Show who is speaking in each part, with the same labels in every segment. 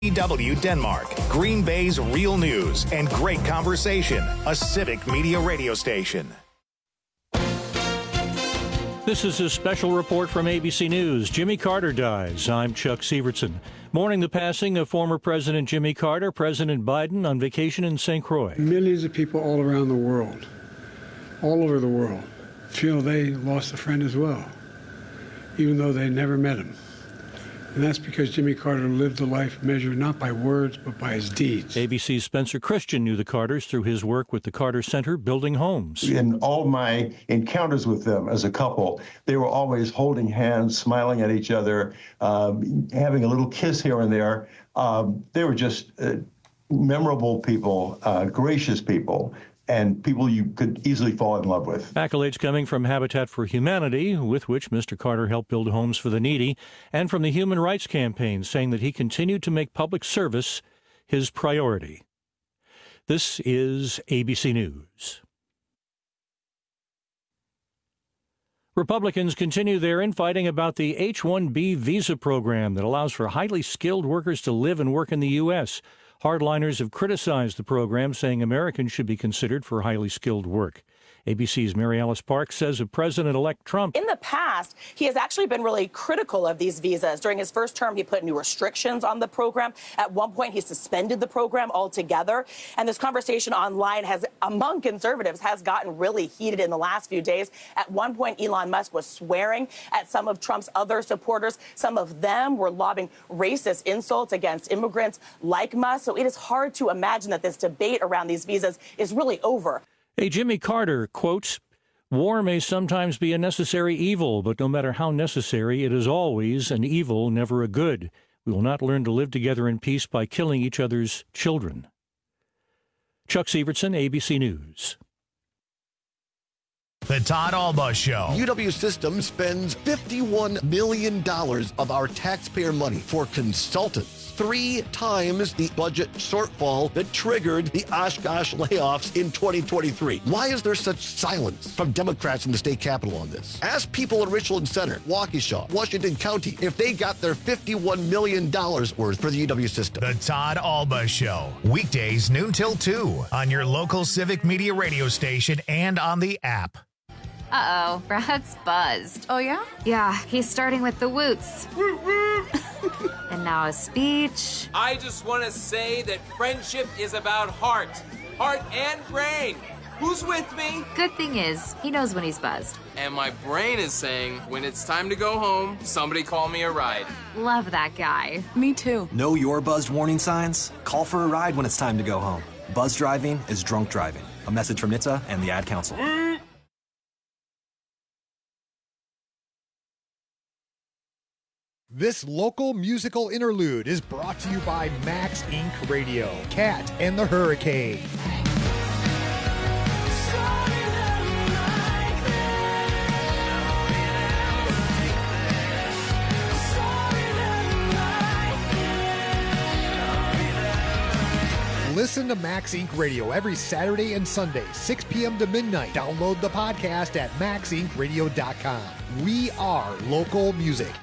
Speaker 1: CW Denmark, Green Bay's real news and great conversation, a civic media radio station.
Speaker 2: This is a special report from ABC News. Jimmy Carter dies. I'm Chuck Sievertson. Mourning the passing of former President Jimmy Carter, President Biden on vacation in St. Croix.
Speaker 3: Millions of people all around the world, all over the world, feel they lost a friend as well, even though they never met him. And that's because Jimmy Carter lived a life measured not by words, but by his deeds.
Speaker 2: ABC's Spencer Christian knew the Carters through his work with the Carter Center building homes.
Speaker 4: In all my encounters with them as a couple, they were always holding hands, smiling at each other, having a little kiss here and there. They were just memorable people, gracious people, and people you could easily fall in love with.
Speaker 2: Accolades coming from Habitat for Humanity, with which Mr. Carter helped build homes for the needy, and from the Human Rights Campaign, saying that he continued to make public service his priority. This is ABC News. Republicans continue their infighting about the H-1B visa program that allows for highly skilled workers to live and work in the U.S. Hardliners have criticized the program, saying Americans should be considered for highly skilled work. ABC's Mary Alice Parks says of President-elect Trump.
Speaker 5: In the past, he has actually been really critical of these visas. During his first term, he put new restrictions on the program. At one point, he suspended the program altogether. And this conversation online among conservatives has gotten really heated in the last few days. At one point, Elon Musk was swearing at some of Trump's other supporters. Some of them were lobbing racist insults against immigrants like Musk. So it is hard to imagine that this debate around these visas is really over.
Speaker 2: A Jimmy Carter quotes, "War may sometimes be a necessary evil, but no matter how necessary, it is always an evil, never a good. We will not learn to live together in peace by killing each other's children." Chuck Sievertson, ABC News.
Speaker 1: The Todd Alba Show.
Speaker 6: UW System spends $51 million of our taxpayer money for consultants. 3 times the budget shortfall that triggered the Oshkosh layoffs in 2023. Why is there such silence from Democrats in the state capitol on this? Ask people in Richland Center, Waukesha, Washington County, if they got their $51 million worth for the UW System.
Speaker 1: The Todd Alba Show. Weekdays noon till 2 on your local civic media radio station and on the app.
Speaker 7: Uh-oh, Brad's buzzed.
Speaker 8: Oh, yeah?
Speaker 7: Yeah, he's starting with the woots. And now a speech.
Speaker 9: I just want to say that friendship is about heart and brain. Who's with me?
Speaker 7: Good thing is, he knows when he's buzzed.
Speaker 9: And my brain is saying, when it's time to go home, somebody call me a ride.
Speaker 7: Love that guy.
Speaker 8: Me too.
Speaker 10: Know your buzzed warning signs? Call for a ride when it's time to go home. Buzz driving is drunk driving. A message from NHTSA and the Ad Council.
Speaker 11: This local musical interlude is brought to you by Max Inc. Radio, Cat and the Hurricane. Listen to Max Inc. Radio every Saturday and Sunday, 6 p.m. to midnight. Download the podcast at maxincradio.com. We are local music.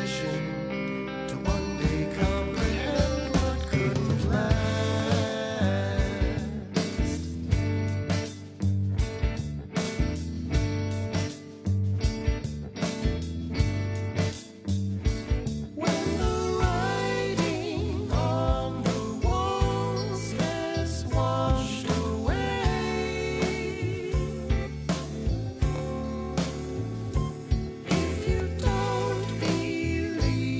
Speaker 8: ambition to one day comprehend what couldn't last. When the writing on the walls has washed away, if you don't believe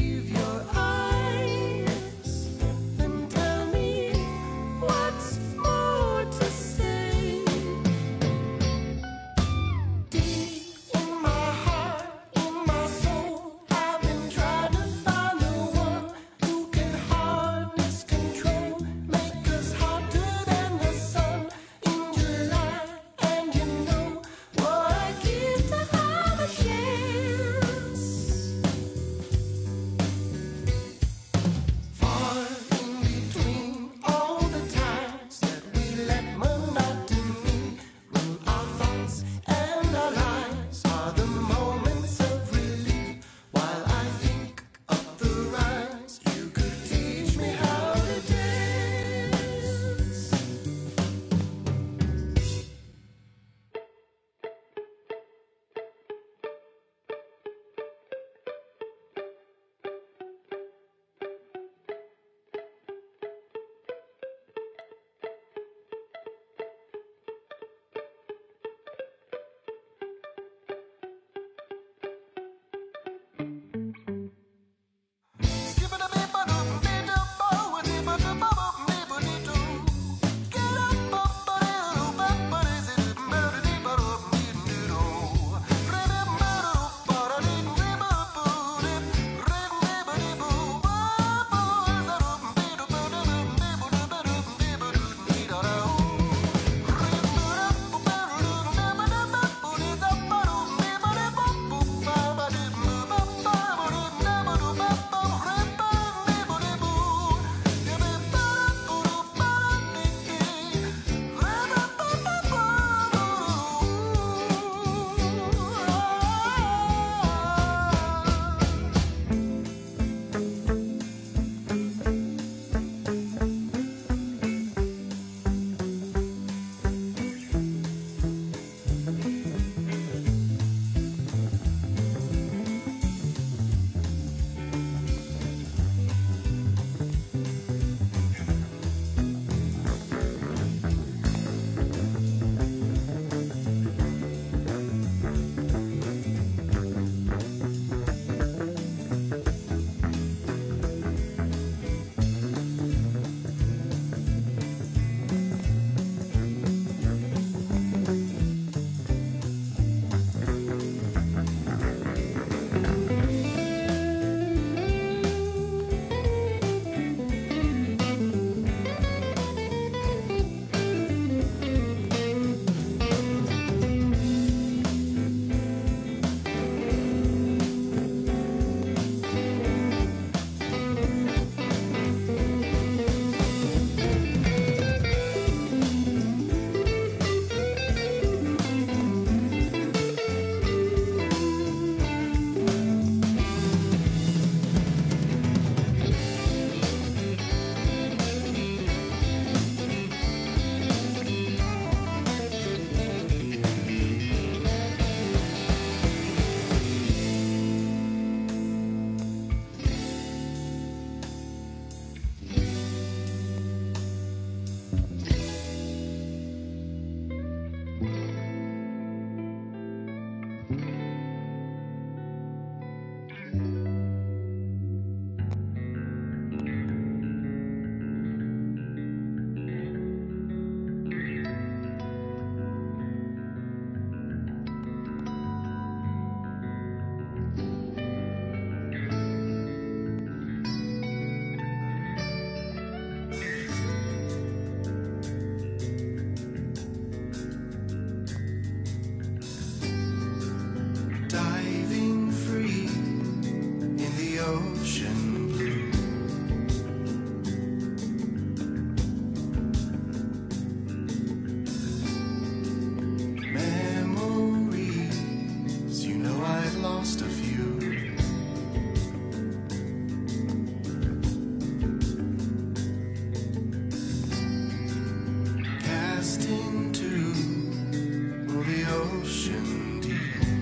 Speaker 8: ocean deep.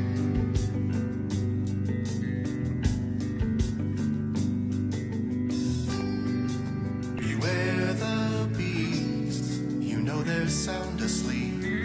Speaker 8: Beware the beast, you know they're sound asleep.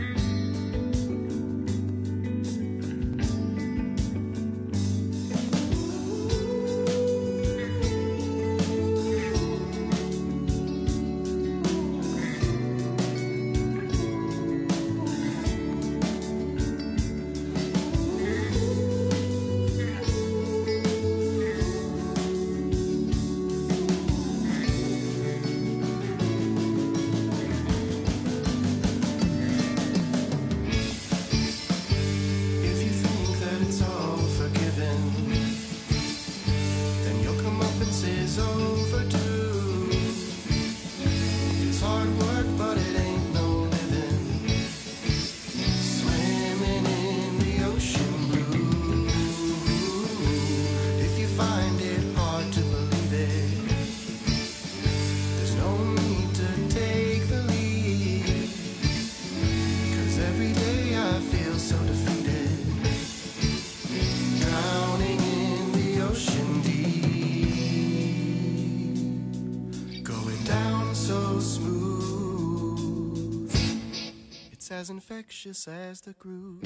Speaker 8: As infectious as the groove.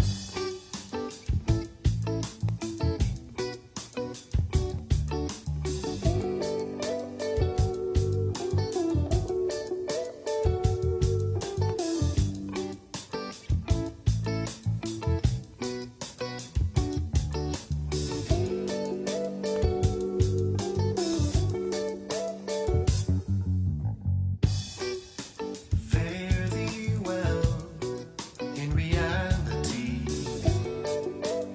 Speaker 8: Fare thee well in reality.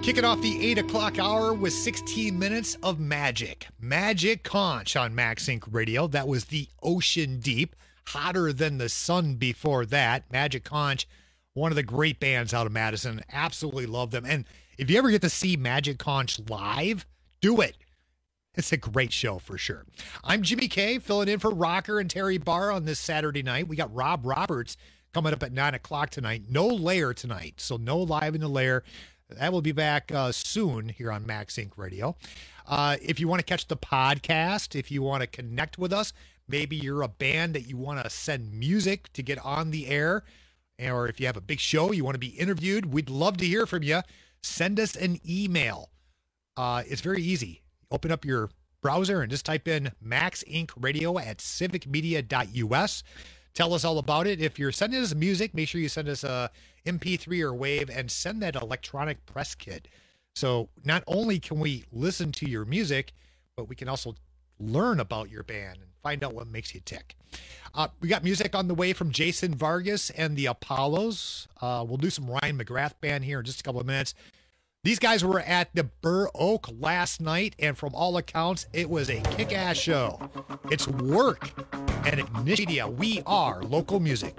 Speaker 11: Kicking off the 8 o'clock hour with 16 minutes of Magic. Magic Conch on Max Inc. Radio. That was the Ocean Deep. Hotter than the sun before that. Magic Conch, one of the great bands out of Madison. Absolutely love them. And if you ever get to see Magic Conch live, do it. It's a great show for sure. I'm Jimmy K, filling in for Rocker and Terry Barr on this Saturday night. We got Rob Roberts coming up at 9 o'clock tonight. No Lair tonight, so no Live in the Lair. That will be back soon here on Max Inc. Radio. If you want to catch the podcast, if you want to connect with us, maybe you're a band that you want to send music to get on the air, or if you have a big show, you want to be interviewed, we'd love to hear from you. Send us an email. It's very easy. Open up your browser and just type in Max Inc. Radio at civicmedia.us. Tell us all about it. If you're sending us music, make sure you send us a MP3 or WAV and send that electronic press kit. So not only can we listen to your music, but we can also learn about your band and find out what makes you tick. We got music on the way from Jason Vargas and the Apollos. We'll do some Ryan McGrath Band here in just a couple of minutes. These guys were at the Burr Oak last night, and from all accounts, it was a kick-ass show. It's Work and Ignitia. We are local music.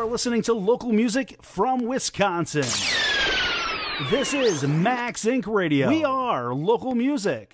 Speaker 12: listening to local music from Wisconsin. This is Max Inc. Radio. We are local music.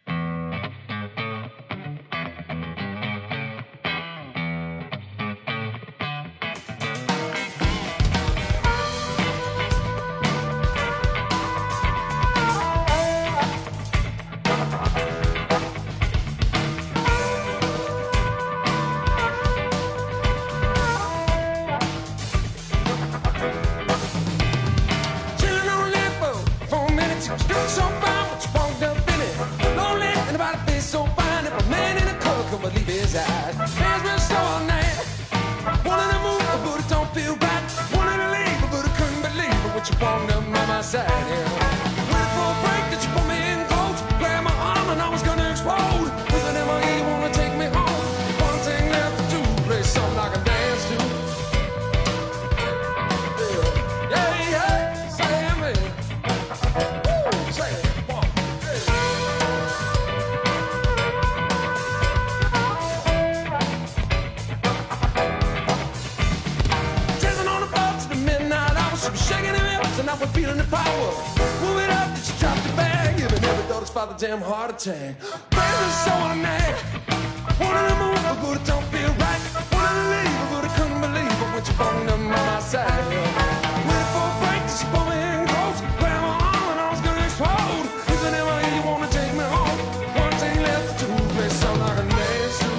Speaker 13: Damn heart attack. Baby, so unnamed. Wanted to move, but it don't feel right. Wanted to leave, but I couldn't believe it when you phoned up by my side. Waited for a break, she pulled me in close. Grabbed my arm and I was gonna explode. If I never hear you wanna take me home, one thing left to do, play something like a dance to.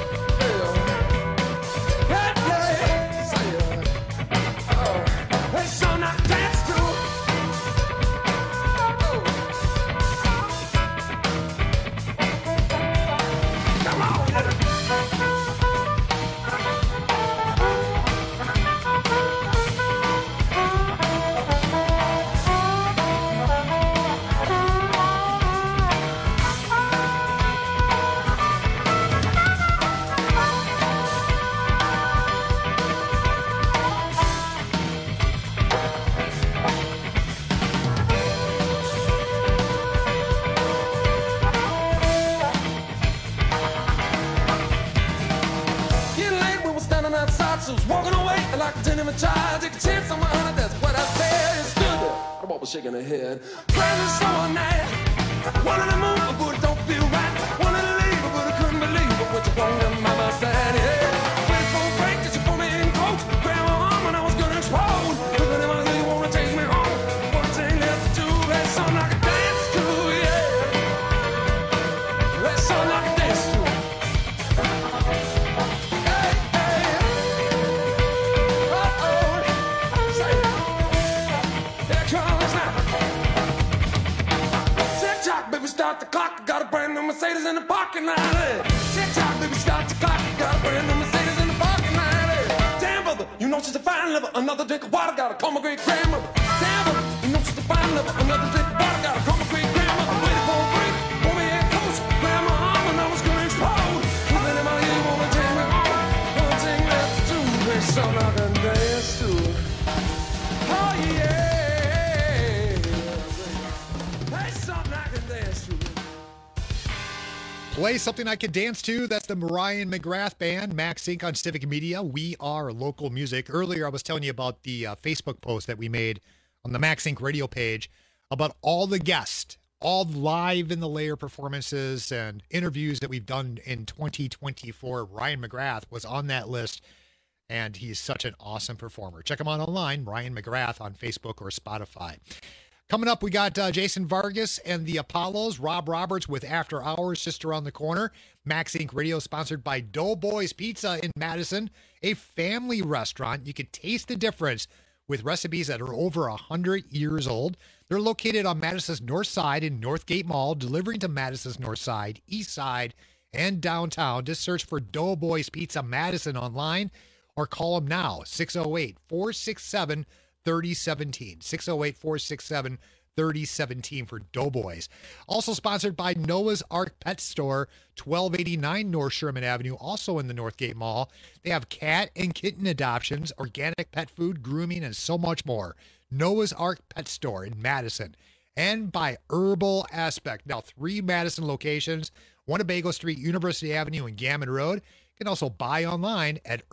Speaker 13: Yeah, yeah, say it. Oh, play something like a dance to. Take a chance on my honor, that's what I said. Stood there, the ball was shaking her head. Crazy so night, wanted to move, but it don't feel right. Wanted to leave, but I couldn't believe it. What you want on my side, yeah. Waited for a break, did you pull me in close? Grabbed my arm and I was gonna explode. If I never hear you wanna take me home, one thing left to do, that's something I can dance to, yeah. That's something I can dance to. Start the clock, got a brand new Mercedes in the parking lot. Tick-tock, baby, start the clock, got a brand new Mercedes in the parking lot. Damn, brother, you know she's a fine lover. Another drink of water, gotta call my great grandmother. Damn, brother, you know she's a fine lover. Another drink of water, gotta call my great grandmother. Waited for a break, pull me in close, grab my arm and I was gonna explode. Even in my ear, wanna take me home. One thing left to do, there's something I can dance to. Oh yeah.
Speaker 11: Play something I can dance to. That's the Mariah McGrath Band, Max Inc. on Civic Media. We are local music. Earlier, I was telling you about the Facebook post that we made on the Max Inc. radio page about all the guests, all live in the layer performances and interviews that we've done in 2024. Ryan McGrath was on that list, and he's such an awesome performer. Check him out online, Ryan McGrath on Facebook or Spotify. Coming up, we got Jason Vargas and the Apollos. Rob Roberts with After Hours just around the corner. Max Inc. Radio sponsored by Doughboys Pizza in Madison, a family restaurant. You can taste the difference with recipes that are over 100 years old. They're located on Madison's North Side in Northgate Mall, delivering to Madison's North Side, East Side, and downtown. Just search for Doughboys Pizza Madison online or call them now, 608-467-3017. 608-467-3017 for Doughboys. Also sponsored by Noah's Ark Pet Store, 1289 North Sherman Avenue, also in the Northgate Mall. They have cat and kitten adoptions, organic pet food, grooming, and so much more. Noah's Ark Pet Store in Madison. And by Herbal Aspect. Now, 3 Madison locations, one at Bagel Street, University Avenue, and Gammon Road. You can also buy online at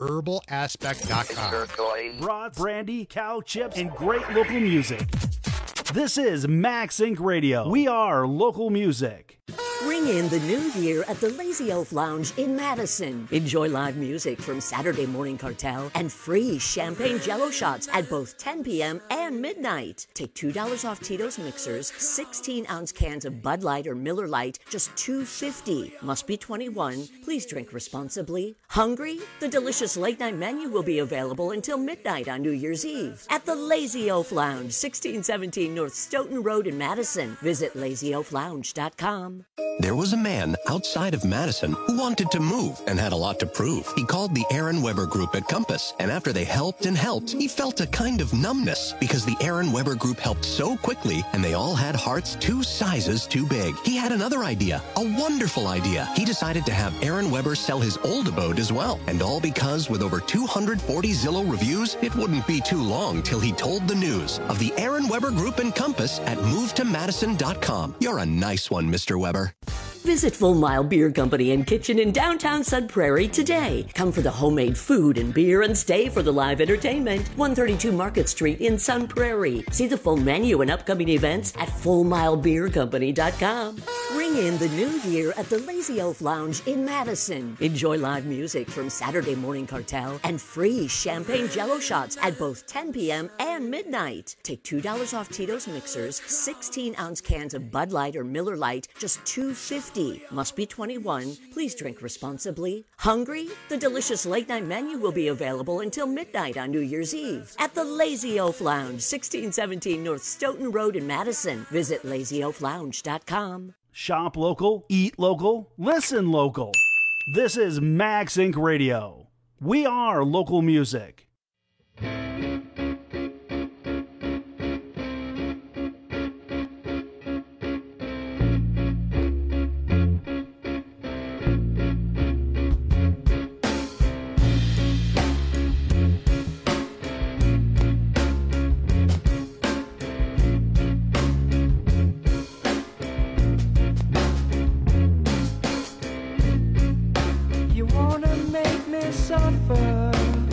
Speaker 11: herbalaspect.com.
Speaker 12: Brats, brandy, cow chips, and great local music. This is Max Inc. Radio. We are local music.
Speaker 14: Ring in the new year at the Lazy Elf Lounge in Madison. Enjoy live music from Saturday Morning Cartel and free champagne jello shots at both 10 p.m. and midnight. Take $2 off Tito's mixers, 16-ounce cans of Bud Light or Miller Lite, just $2.50. Must be 21. Please drink responsibly. Hungry? The delicious late-night menu will be available until midnight on New Year's Eve at the Lazy Elf Lounge, 1617 North Stoughton Road in Madison. Visit LazyElfLounge.com.
Speaker 15: There was a man outside of Madison who wanted to move and had a lot to prove. He called the Aaron Weber Group at Compass, and after they helped and helped, he felt a kind of numbness because the Aaron Weber Group helped so quickly, and they all had hearts 2 sizes too big. He had another idea, a wonderful idea. He decided to have Aaron Weber sell his old abode as well, and all because with over 240 Zillow reviews, it wouldn't be too long till he told the news of the Aaron Weber Group and Compass at MoveToMadison.com. You're a nice one, Mr. Weber.
Speaker 14: Visit Full Mile Beer Company and Kitchen in downtown Sun Prairie today. Come for the homemade food and beer and stay for the live entertainment. 132 Market Street in Sun Prairie. See the full menu and upcoming events at FullMileBeerCompany.com. Ring in the new year at the Lazy Elf Lounge in Madison. Enjoy live music from Saturday Morning Cartel and free champagne jello shots at both 10 p.m. and midnight. Take $2 off Tito's mixers, 16-ounce cans of Bud Light or Miller Lite, just $2.50. Must be 21. Please drink responsibly. Hungry? The delicious late-night menu will be available until midnight on New Year's Eve at the Lazy Elf Lounge, 1617 North Stoughton Road in Madison. Visit LazyElfLounge.com.
Speaker 12: Shop local, eat local, listen local. This is Max Inc. Radio. We are local music.
Speaker 8: Suffer.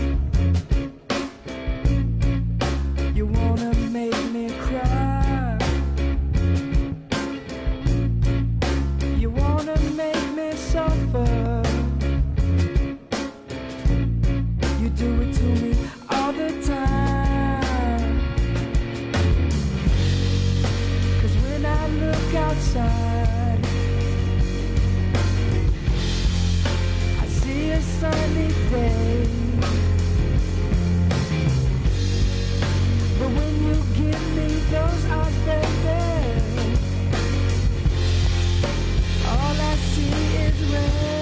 Speaker 8: You wanna make me cry. You wanna make me suffer. You do it to me all the time. 'Cause when I look outside, I see a sunny day. But when you give me those eyes, baby, all I see is rain.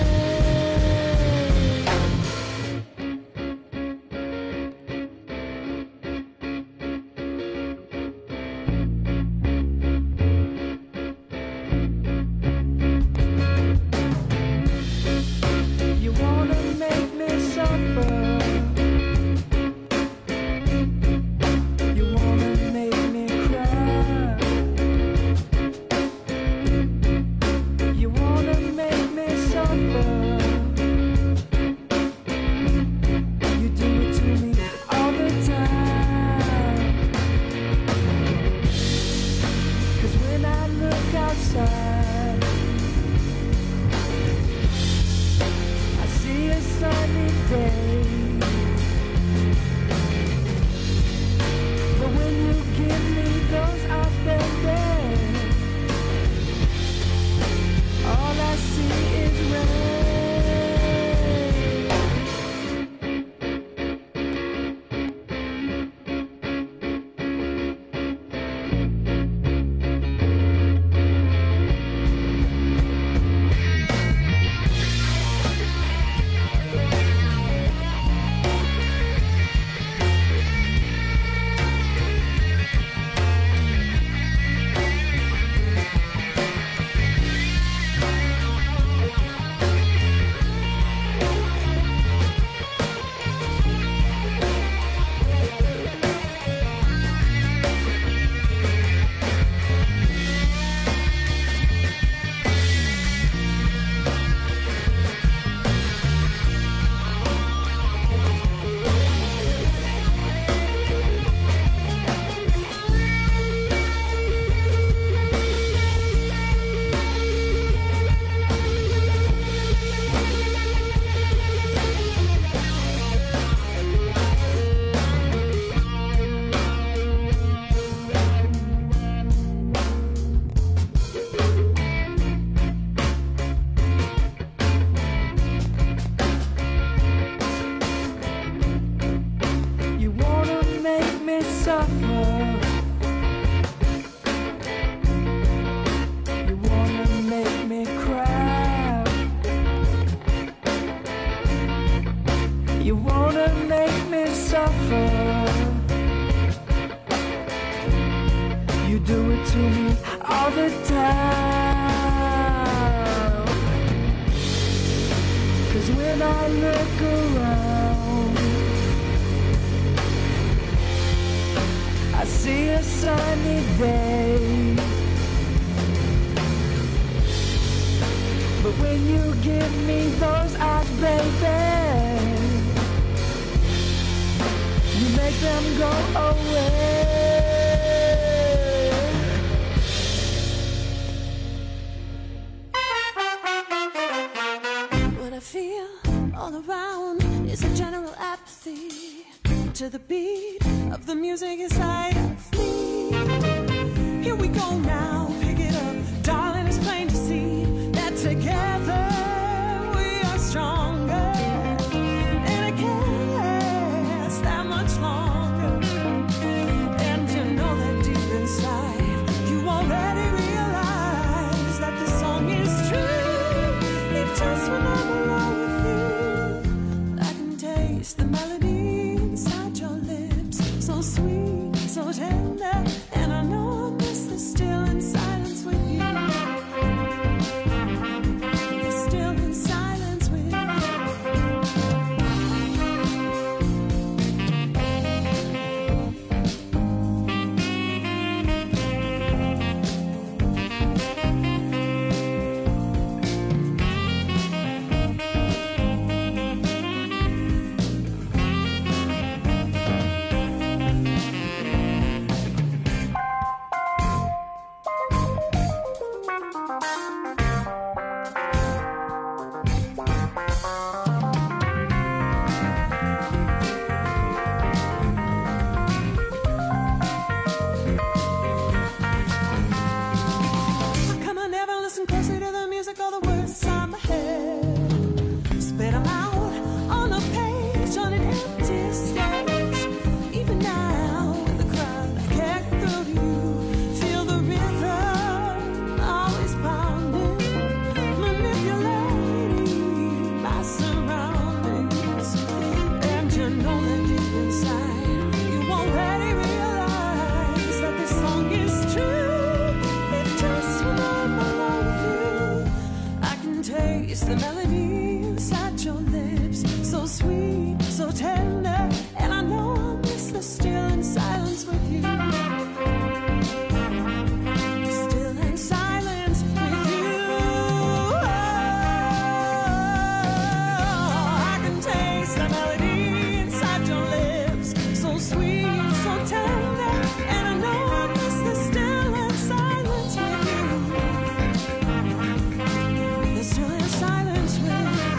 Speaker 8: You wanna make me suffer. You wanna make me cry. You wanna make me suffer. You do it to me all the time. 'Cause when I look outside, I see a sunny day. But when you give me those eyes, baby, all I see is rain. all the time. 'Cause when I look around, I see a sunny day. But when you give me those eyes, baby, you make them go away.
Speaker 16: What I feel all around is a general apathy to the beat of the music inside of me. Here we go now, pick it up, darling, it's plain to see that together we are stronger, and it can't last that much longer. And you know that deep inside, you already realize that the song is true. If just when I'm alone with you, I can taste the melody inside your lips, so sweet, so tender, and I know I miss the still in silence with you. Still in silence with you. Come on, never listen closely to the music or the words inside my head. Spit them out on a page on an empty stage. Even now, with the crowd, I can't go to you. Feel the rhythm always pounding, manipulating my surroundings. And you know that deep inside, you already realize that this song is true. If just when I'm alone with you, I can taste the melody inside your lips, so sweet, so tender, and I know I'll miss the still in silence with you. Still in silence with you. I can taste the melody inside your lips, so sweet, so tender, and I know I'll miss the still in silence with you. The still in silence with you.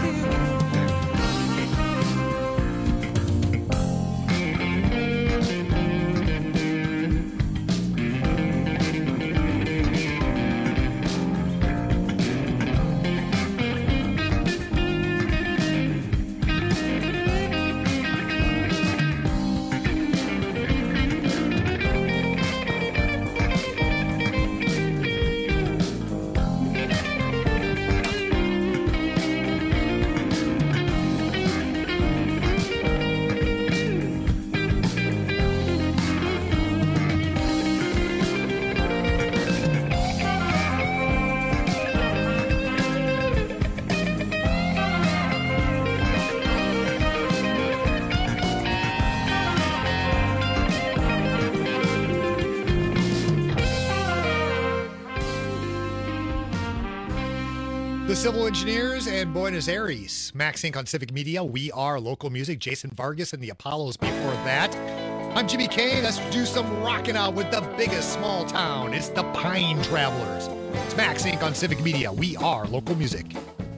Speaker 11: The Civil Engineers and Buenos Aires. Max Inc. on Civic Media. We are local music. Jason Vargas and the Apollos before that. I'm Jimmy K. Let's do some rocking out with the biggest small town. It's the Pine Travelers. It's Max Inc. on Civic Media. We are local music.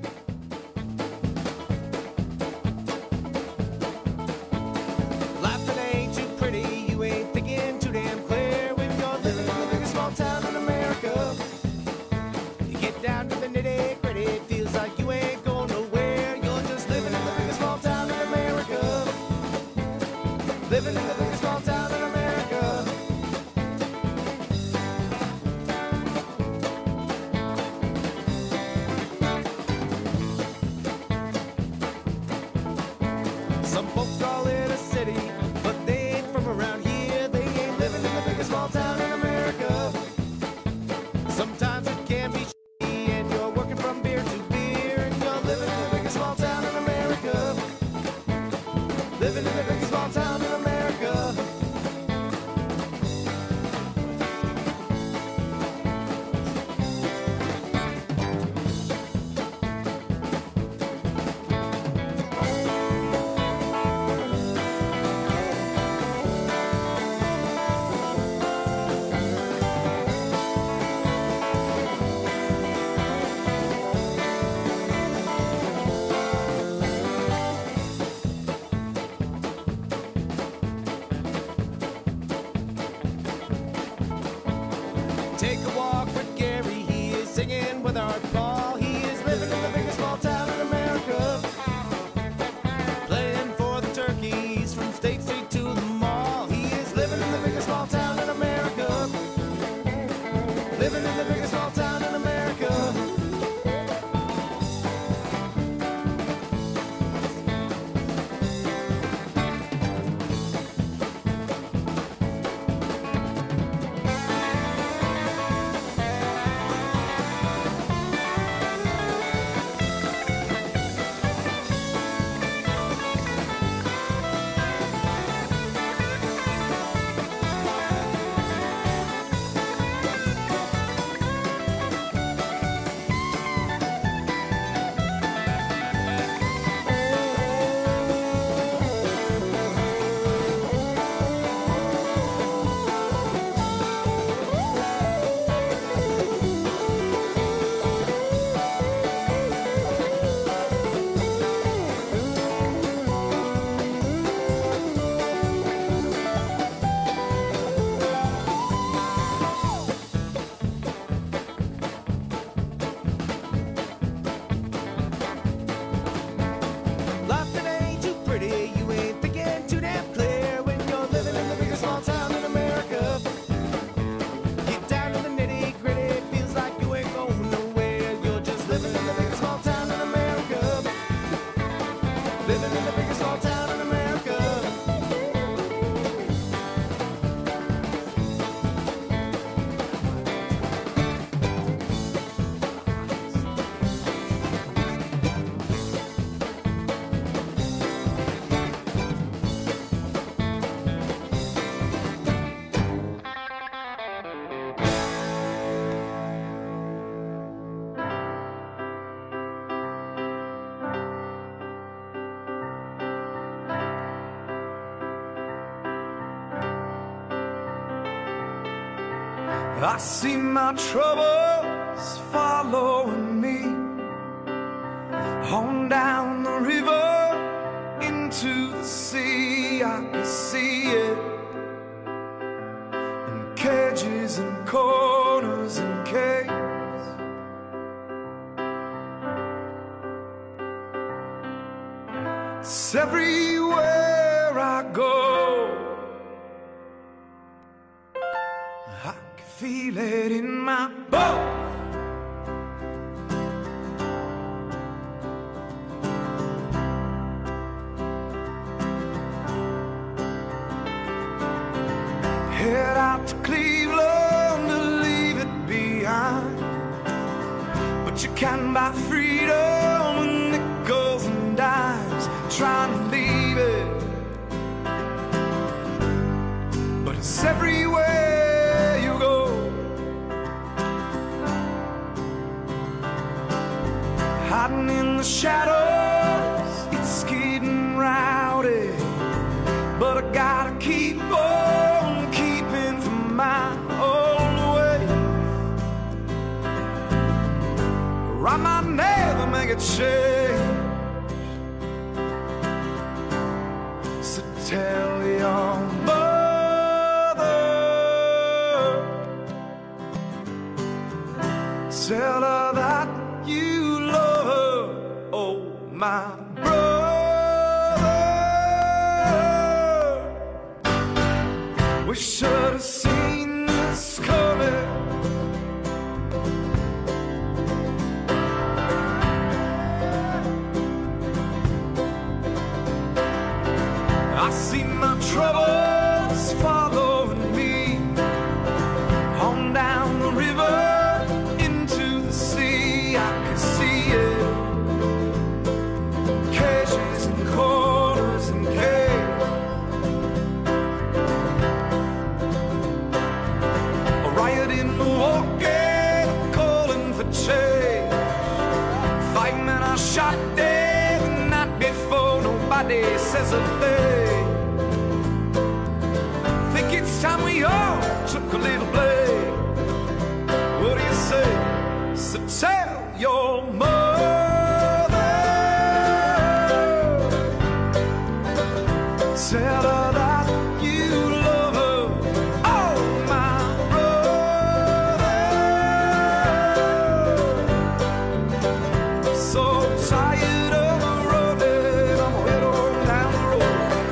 Speaker 8: Life that ain't too pretty, you ain't thinking too damn clear when you're living in the biggest small town in America. You get down to the nitty gritty, it feels like you ain't going nowhere. You're just living in the biggest small town in America. Living in the biggest small town in America. Some folks call it a city, but they ain't from around here. They ain't living in the biggest small town in America. Sometimes it can be shitty and you're working from beer to beer and you're living in the biggest small town in America. Living in the biggest small town in America. Take a walk with Gary, he is singing with Art Paul. He is living in the biggest small town in America. Playing for the Turkeys from State Street to the mall. He is living in the biggest small town in America. Living in the biggest small town in America. Life that ain't too pretty, you ain't thinking too damn clear when you're living in the biggest small town in America. Get down to the nitty gritty, feels like you ain't going nowhere. You're just living in the biggest small town in America. Living in the biggest small town in America.
Speaker 17: I see my troubles following me on down the river into the sea. I can see it in cages and corners and caves. It's everywhere I go. I can feel it in my bones. Head out to Cleveland to leave it behind, but you can buy freedom with nickels and dimes, trying to leave it, but it's everywhere you go. Hiding in the shadows, it's getting rowdy, but I gotta keep on keeping from my own way, or I might never make a change. So tell your mother, tell her that you love her. Oh, my we should have seen this coming. I see my troubles following me on down the river hours a day. Think it's time we all took a little blame. What do you say? So tell your mother, tell her that you love her. Oh, my brother. So tired of running, I'm head on down the road.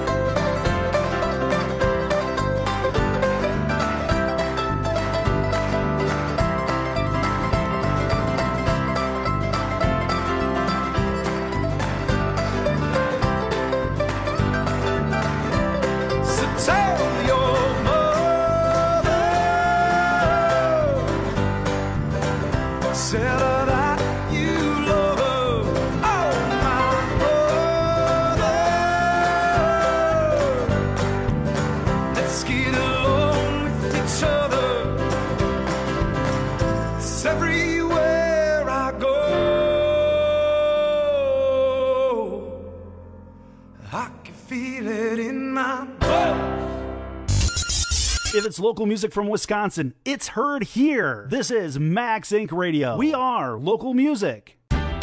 Speaker 17: So tell your mother, tell her that you love her. Oh, my brother, let's get along with each other. It's everywhere I go. I can feel it in my bones.
Speaker 12: If it's local music from Wisconsin, it's heard here. This is Max Inc. Radio. We are local music.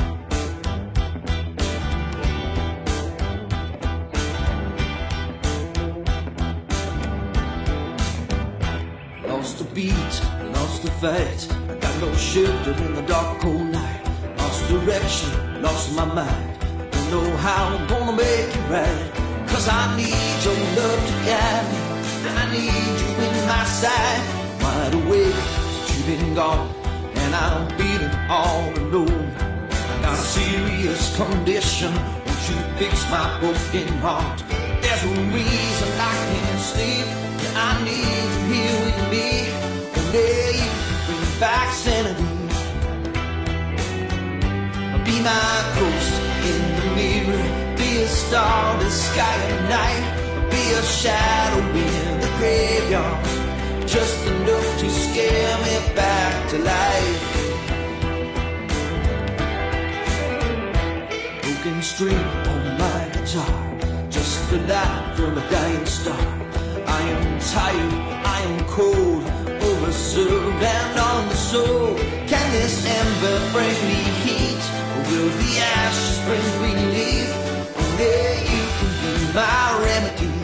Speaker 18: Lost the beat, lost the fight. I got no shelter in the dark, cold night. Lost direction, lost my mind. Don't know how I'm gonna make it right. 'Cause I need your love to guide me. I need you in my side. Wide awake, since you've been gone, and I'm feeling all alone. I got a serious condition. Won't you fix my broken heart? There's a reason I can't sleep. I need you here with me. Only you bring back sanity. Be my ghost in the mirror. Be a star in the sky at night. Be a shadow in the graveyard. Just enough to scare me back to life. Broken string on my guitar. Just the light from a dying star. I am tired, I am cold, overserved and on the soul. Can this ember bring me heat? Or will the ashes bring relief? Only you can be my remedy.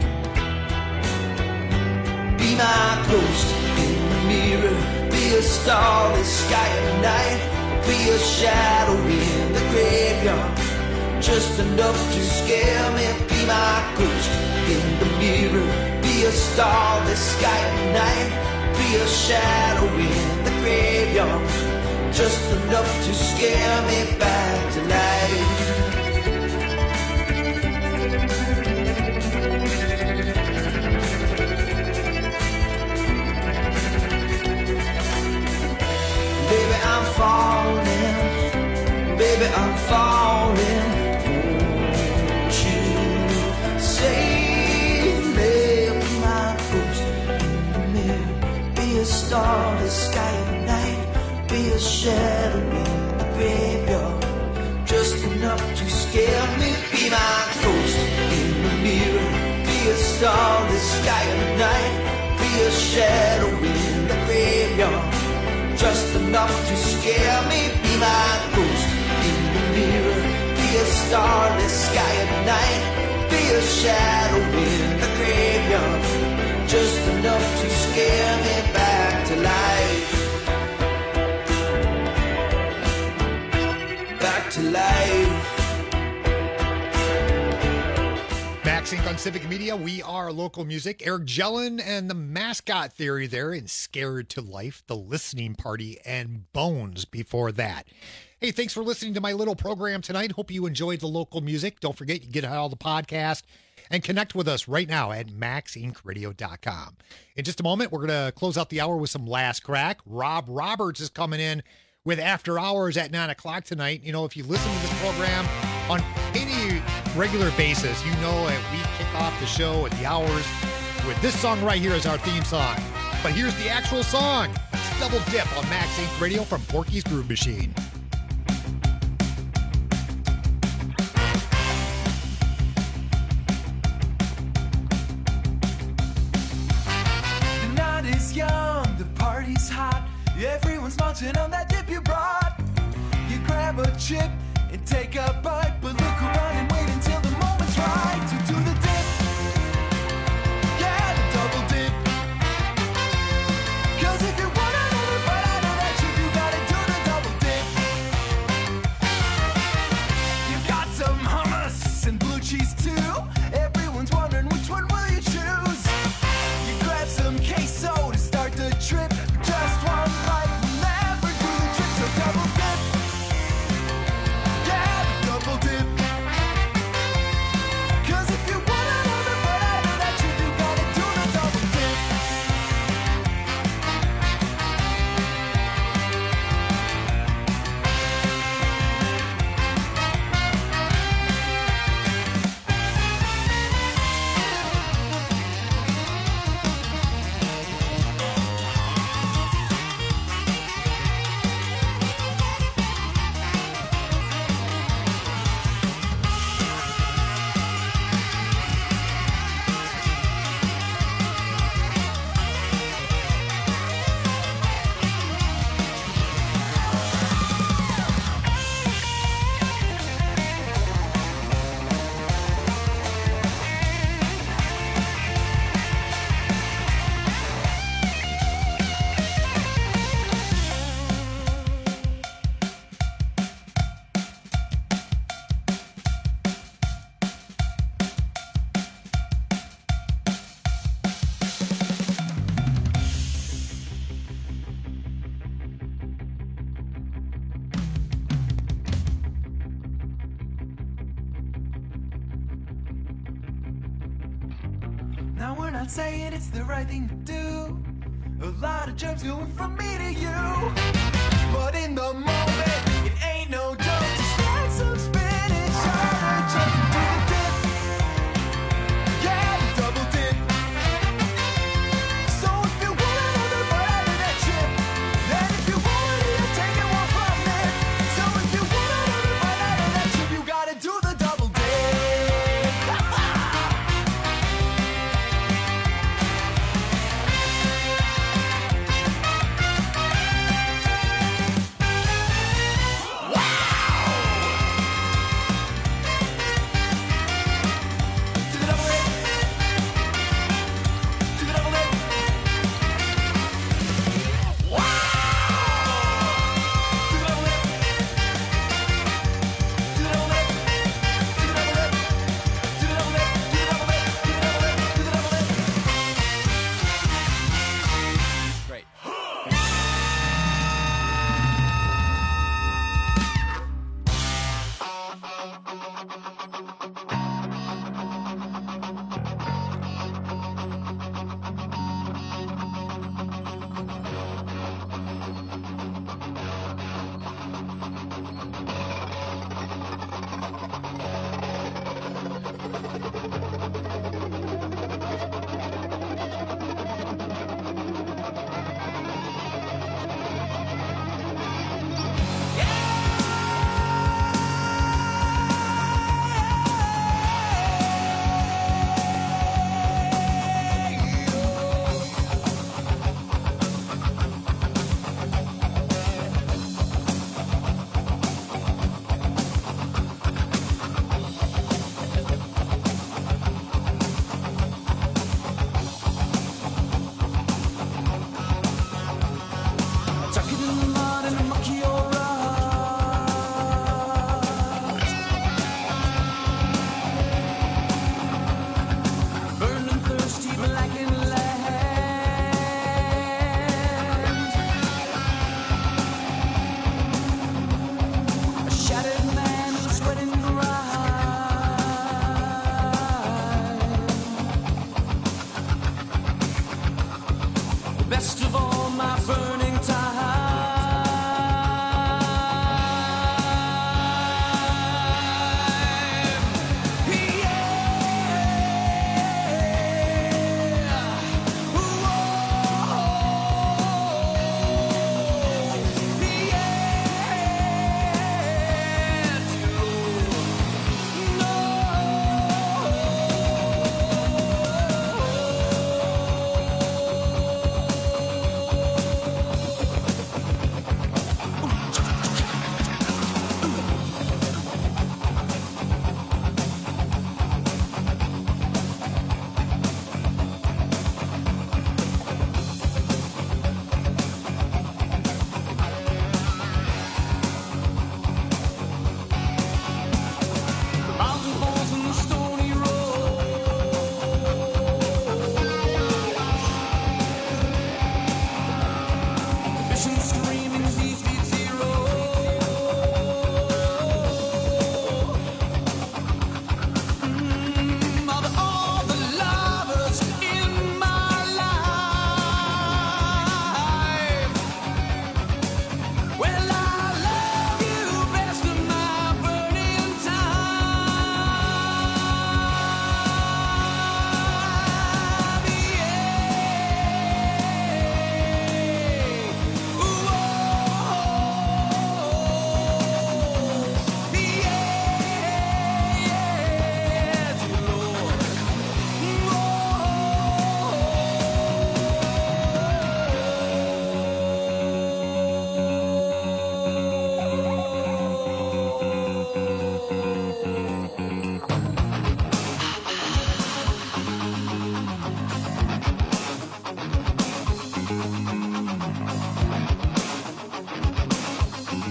Speaker 18: Be my ghost in the mirror. Be a star in the sky at night. Be a shadow in the graveyard. Just enough to scare me. Be my ghost in the mirror. Be a star in the sky at night. Be a shadow in the graveyard. Just enough to scare me back to life. Baby, I'm falling. Baby, I'm falling. Won't you save me? Be my ghost in the mirror. Be a star in the sky at night. Be a shadow in the graveyard. Just enough to scare me. Be my ghost in the mirror. Be a star in the sky at night. Be a shadow in the graveyard. Just enough to scare me. Be my ghost in the mirror. Be a star in the sky at night. Be a shadow in the graveyard. Just enough to scare me back to life. Back to life.
Speaker 11: Max Inc. on Civic Media. We are local music. Eric Jellin and the Mascot Theory there in Scared to Life, The Listening Party, and Bones before that. Hey, thanks for listening to my little program tonight. Hope you enjoyed the local music. Don't forget, you get all the podcast and connect with us right now at maxincradio.com. In just a moment, we're going to close out the hour with some Last Crack. Rob Roberts is coming in with After Hours at 9 o'clock tonight. You know, if you listen to this program on any regular basis, you know that we kick off the show at the hours with this song right here as our theme song. But here's the actual song. It's Double Dip on Max Inc. Radio from Porky's Groove Machine.
Speaker 17: you brought. You grab a chip and take a bite, but look around and wait until the moment's right to do the dip. Yeah, the double dip. 'Cause if you want another bite out of that chip, you gotta do the double dip. You got some hummus and blue cheese too. Everyone's wondering which one will you choose. You grab some queso to start the trip. Just one bite will never do the trick, so double dip. Yeah, double dip. 'Cause if you want another bite out of that chip, you gotta do the double dip. Now we're not saying it's the right thing to do. A lot of germs going from me to you. But in the moment, it ain't no joke to stack some spinach on a chip and do the dip. Yeah, the double dip. So if you want another bite out of that chip, and if you want it, you're taking one from me. So if you want another bite out of that chip, you gotta do the double dip.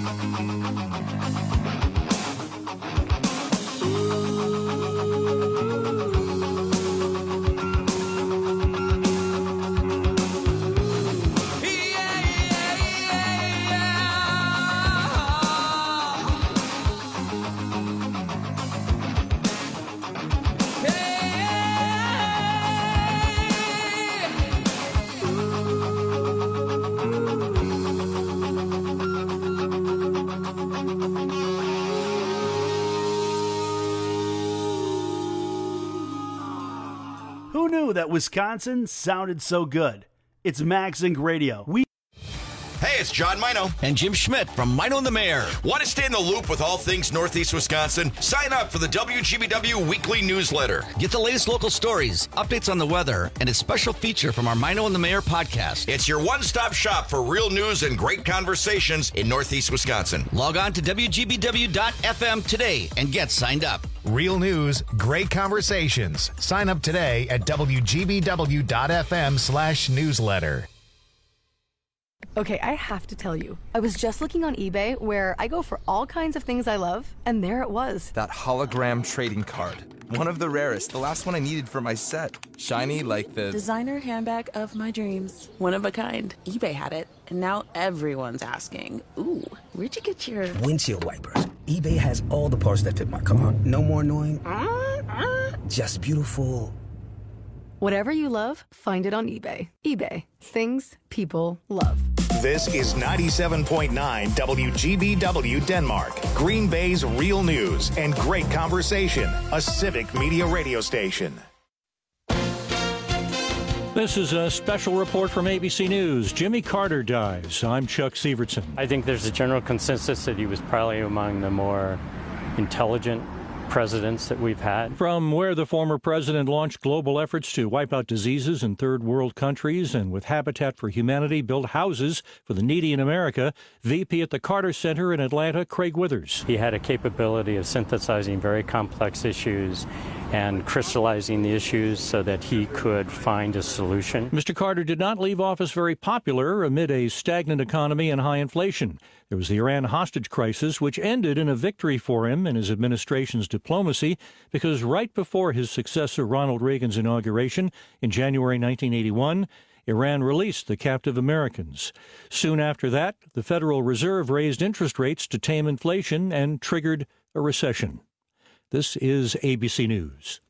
Speaker 12: Who knew that Wisconsin sounded so good? It's Max Inc. Radio.
Speaker 19: Hey, it's John Mino and Jim Schmidt from Mino and the Mayor. Want to stay in the loop with all things Northeast Wisconsin? Sign up for the WGBW weekly newsletter.
Speaker 20: Get the latest local stories, updates on the weather, and a special feature from our Mino and the Mayor podcast.
Speaker 19: It's your one-stop shop for real news and great conversations in Northeast Wisconsin.
Speaker 20: Log on to WGBW.FM today and get signed up.
Speaker 1: Real news, great conversations. Sign up today at WGBW.FM/newsletter.
Speaker 21: Okay, I have to tell you, I was just looking on eBay where I go for all kinds of things I love, and there it was.
Speaker 22: That hologram trading card. One of the rarest, the last one I needed for my set. Shiny like the
Speaker 23: designer handbag of my dreams. One of a kind. eBay had it, and now everyone's asking, ooh, where'd you get your
Speaker 24: windshield wipers? eBay has all the parts that fit my car. No more annoying, just beautiful.
Speaker 21: Whatever you love, find it on eBay. eBay. Things people love.
Speaker 1: This is 97.9 WGBW Denmark, Green Bay's real news and great conversation, a civic media radio station.
Speaker 2: This is a special report from ABC News. Jimmy Carter dies. I'm Chuck Sievertson.
Speaker 25: I think there's a general consensus that he was probably among the more intelligent presidents that we've had.
Speaker 2: From where the former president launched global efforts to wipe out diseases in third world countries and with Habitat for Humanity build houses for the needy in America, VP at the Carter Center in Atlanta, Craig Withers.
Speaker 25: He had a capability of synthesizing very complex issues and crystallizing the issues so that he could find a solution.
Speaker 2: Mr. Carter did not leave office very popular amid a stagnant economy and high inflation. There was the Iran hostage crisis, which ended in a victory for him and his administration's diplomacy, because right before his successor Ronald Reagan's inauguration in January 1981, Iran released the captive Americans. Soon after that, the Federal Reserve raised interest rates to tame inflation and triggered a recession. This is ABC News.